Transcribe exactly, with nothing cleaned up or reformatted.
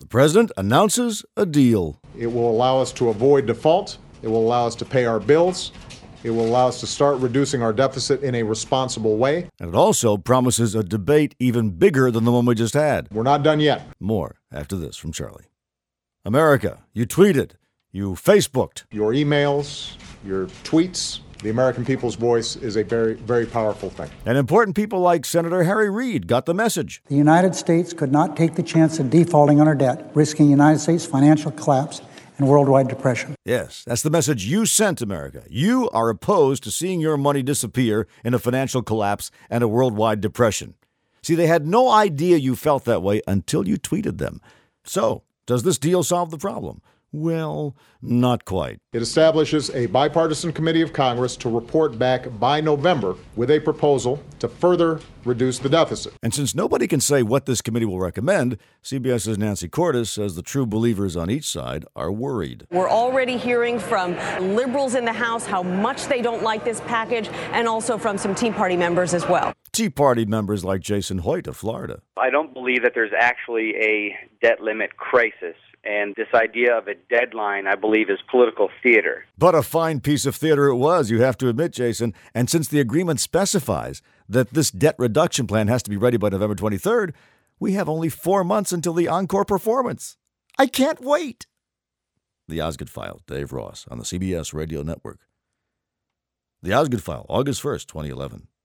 president announces a deal. It will allow us to avoid default. It will allow us to pay our bills. It will allow us to start reducing our deficit in a responsible way. And it also promises a debate even bigger than the one we just had. We're not done yet. More after this from Charlie. America, you tweeted, you Facebooked. Your emails, your tweets, the American people's voice is a very, very powerful thing. And important people like Senator Harry Reid got the message. The United States could not take the chance of defaulting on our debt, risking the United States' financial collapse and worldwide depression. Yes, that's the message you sent, America. You are opposed to seeing your money disappear in a financial collapse and a worldwide depression. See, they had no idea you felt that way until you tweeted them. So, does this deal solve the problem? Well, not quite. It establishes a bipartisan committee of Congress to report back by November with a proposal to further reduce the deficit. And since nobody can say what this committee will recommend, CBS's Nancy Cordes says the true believers on each side are worried. We're already hearing from liberals in the House how much they don't like this package, and also from some Tea Party members as well. Tea Party members like Jason Hoyt of Florida. I don't believe that there's actually a debt limit crisis. And this idea of a deadline, I believe, is political theater. But a fine piece of theater it was, you have to admit, Jason. And since the agreement specifies that this debt reduction plan has to be ready by November twenty-third, we have only four months until the encore performance. I can't wait. The Osgood File, Dave Ross, on the C B S Radio Network. The Osgood File, August first, twenty eleven.